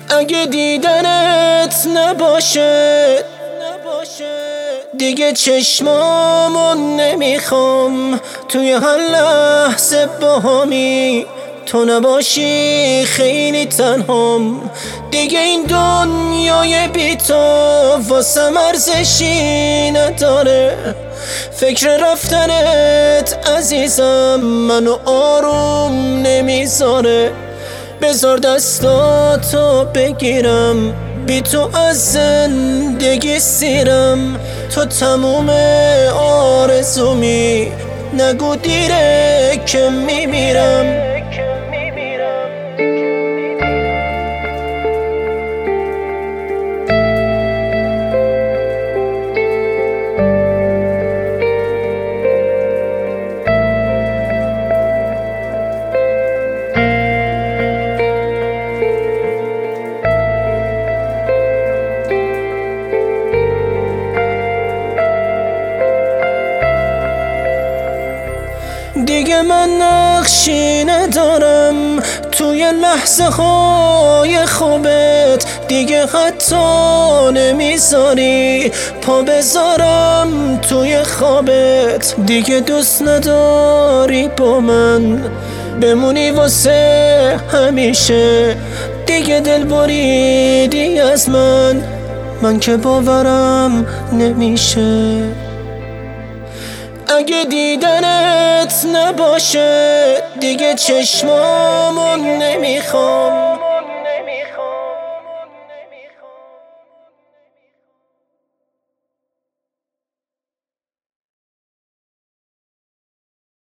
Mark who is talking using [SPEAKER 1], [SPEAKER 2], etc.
[SPEAKER 1] اگه دیدنت نباشه دیگه چشمامو نمیخوام، توی هر لحظه باهمی تو نباشی خیلی تنهام. دیگه این دنیای بی تو واسم ارزشی نداره. فکر رفتنت عزیزم منو آروم نمیذاره. بذار دستاتو بگیرم، بی تو از زندگی سیرم. تو تموم آرزومی، نگو دیره که میمیرم. دیگه من نقشی ندارم توی لحظه های خوبت، دیگه حتی نمیذاری پا بذارم توی خوابت. دیگه دوست نداری با من بمونی واسه همیشه، دیگه دل بریدی از من که باورم نمیشه. اگه دیدنت نباشه دیگه چشمامو نمیخوام،